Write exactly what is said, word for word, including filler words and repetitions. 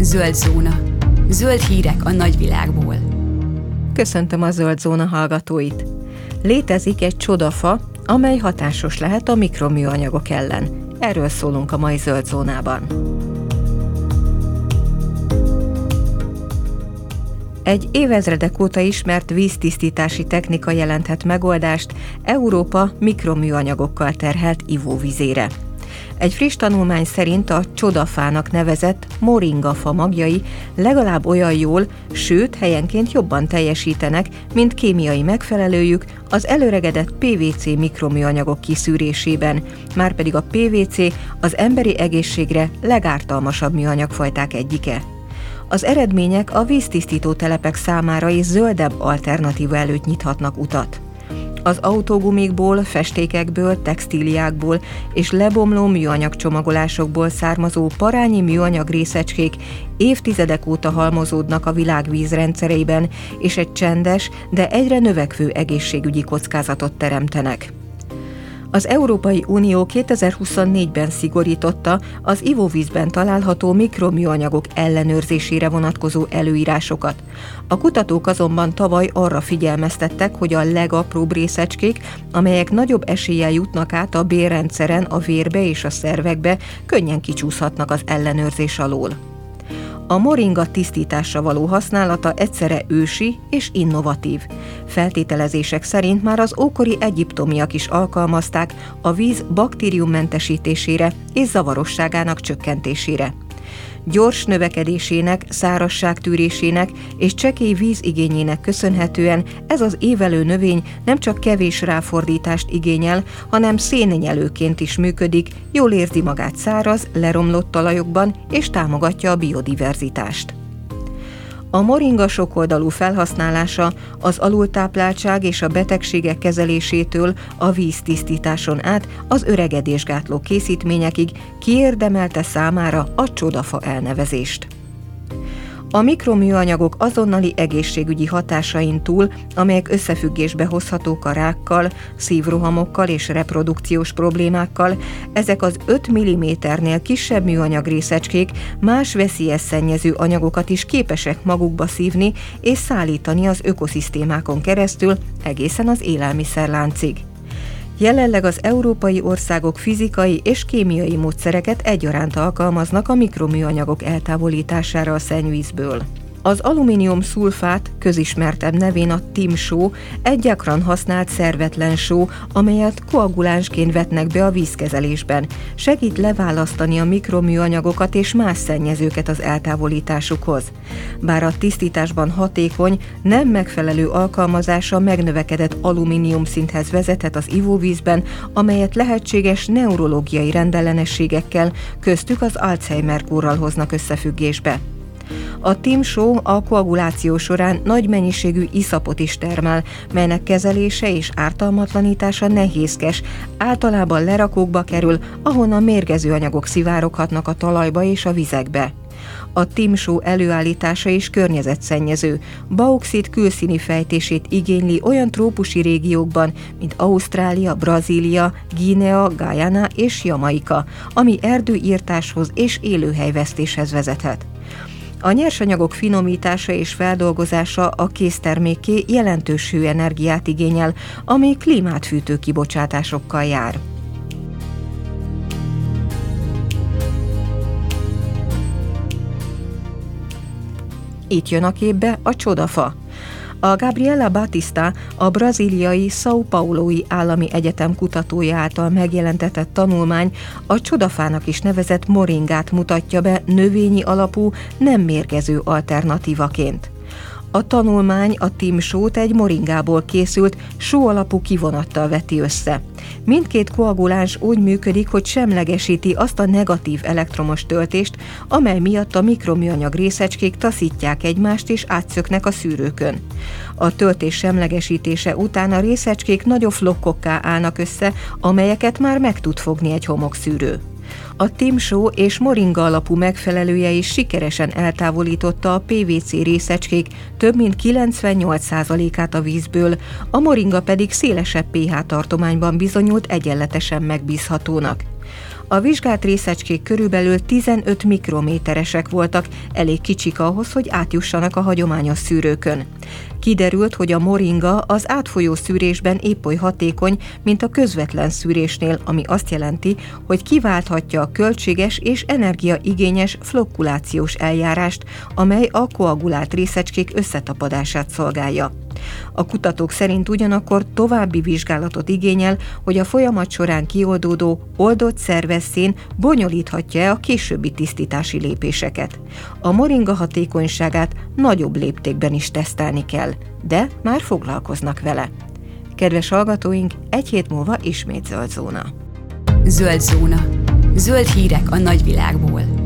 Zöld zóna. Zöld hírek a nagyvilágból. Köszöntöm a Zöld Zóna hallgatóit! Létezik egy csodafa, amely hatásos lehet a mikroműanyagok ellen. Erről szólunk a mai Zöld Zónában. Egy évezredek óta ismert víztisztítási technika jelenthet megoldást Európa mikroműanyagokkal terhelt ivóvizére. Egy friss tanulmány szerint a csodafának nevezett moringafa magjai legalább olyan jól, sőt helyenként jobban teljesítenek, mint kémiai megfelelőjük az előregedett pé vé cé mikroműanyagok kiszűrésében, márpedig a pé vé cé az emberi egészségre legártalmasabb műanyagfajták egyike. Az eredmények a víztisztító telepek számára is zöldebb alternatíva előtt nyithatnak utat. Az autógumikból, festékekből, textíliákból és lebomló műanyag csomagolásokból származó parányi műanyag részecskék évtizedek óta halmozódnak a világ vízrendszereiben, és egy csendes, de egyre növekvő egészségügyi kockázatot teremtenek. Az Európai Unió kétezer-huszonnégyben szigorította az ivóvízben található mikroműanyagok ellenőrzésére vonatkozó előírásokat. A kutatók azonban tavaly arra figyelmeztettek, hogy a legapróbb részecskék, amelyek nagyobb eséllyel jutnak át a bélrendszeren, a vérbe és a szervekbe, könnyen kicsúszhatnak az ellenőrzés alól. A moringa tisztításra való használata egyszerre ősi és innovatív. Feltételezések szerint már az ókori egyiptomiak is alkalmazták a víz baktériummentesítésére és zavarosságának csökkentésére. Gyors növekedésének, szárazságtűrésének és csekély vízigényének köszönhetően ez az évelő növény nem csak kevés ráfordítást igényel, hanem szénnyelőként is működik, jól érzi magát száraz, leromlott talajokban és támogatja a biodiverzitást. A moringa sokoldalú felhasználása az alultápláltság és a betegségek kezelésétől a víztisztításon át az öregedésgátló készítményekig kiérdemelte számára a csodafa elnevezést. A mikroműanyagok azonnali egészségügyi hatásain túl, amelyek összefüggésbe hozhatók a rákkal, szívrohamokkal és reprodukciós problémákkal, ezek az öt milliméternél kisebb műanyag részecskék más veszélyes szennyező anyagokat is képesek magukba szívni és szállítani az ökoszisztémákon keresztül egészen az élelmiszerláncig. Jelenleg az európai országok fizikai és kémiai módszereket egyaránt alkalmaznak a mikroműanyagok eltávolítására a szennyvízből. Az alumínium szulfát, közismertebb nevén a timsó, egy gyakran használt szervetlen só, amelyet koagulánsként vetnek be a vízkezelésben. Segít leválasztani a mikroműanyagokat és más szennyezőket az eltávolításukhoz. Bár a tisztításban hatékony, nem megfelelő alkalmazása megnövekedett alumínium szinthez vezethet az ivóvízben, amelyet lehetséges neurológiai rendellenességekkel, köztük az Alzheimer-kórral hoznak összefüggésbe. A timsó a koaguláció során nagy mennyiségű iszapot is termel, melynek kezelése és ártalmatlanítása nehézkes, általában lerakókba kerül, ahonnan mérgező anyagok szivároghatnak a talajba és a vizekbe. A timsó előállítása is környezetszennyező, bauxit külszíni fejtését igényli olyan trópusi régiókban, mint Ausztrália, Brazília, Guinea, Guyana és Jamaika, ami erdőirtáshoz és élőhelyvesztéshez vezethet. A nyersanyagok finomítása és feldolgozása a késztermékké jelentős hőenergiát igényel, ami klímát fűtő kibocsátásokkal jár. Itt jön a képbe a csodafa. A Gabriela Batista, a brazíliai São Paulo-i Állami Egyetem kutatója által megjelentetett tanulmány a csodafának is nevezett moringát mutatja be növényi alapú, nem mérgező alternatívaként. A tanulmány a timsót egy moringából készült, só alapú kivonattal veti össze. Mindkét koaguláns úgy működik, hogy semlegesíti azt a negatív elektromos töltést, amely miatt a mikroműanyag részecskék taszítják egymást és átszöknek a szűrőkön. A töltés semlegesítése után a részecskék nagyobb flokkokká állnak össze, amelyeket már meg tud fogni egy homokszűrő. A timsó és moringa alapú megfelelője is sikeresen eltávolította a pé vé cé részecskék több mint kilencvennyolc százalékát a vízből, a moringa pedig szélesebb pH tartományban bizonyult egyenletesen megbízhatónak. A vizsgált részecskék körülbelül tizenöt mikrométeresek voltak, elég kicsik ahhoz, hogy átjussanak a hagyományos szűrőkön. Kiderült, hogy a moringa az átfolyó szűrésben épp oly hatékony, mint a közvetlen szűrésnél, ami azt jelenti, hogy kiválthatja a költséges és energiaigényes flokkulációs eljárást, amely a koagulált részecskék összetapadását szolgálja. A kutatók szerint ugyanakkor további vizsgálatot igényel, hogy a folyamat során kioldódó, oldott szerves szén bonyolíthatja-e a későbbi tisztítási lépéseket. A moringa hatékonyságát nagyobb léptékben is tesztelni kell, de már foglalkoznak vele. Kedves hallgatóink, egy hét múlva ismét zöld zóna. Zöld zóna. Zöld hírek a nagyvilágból.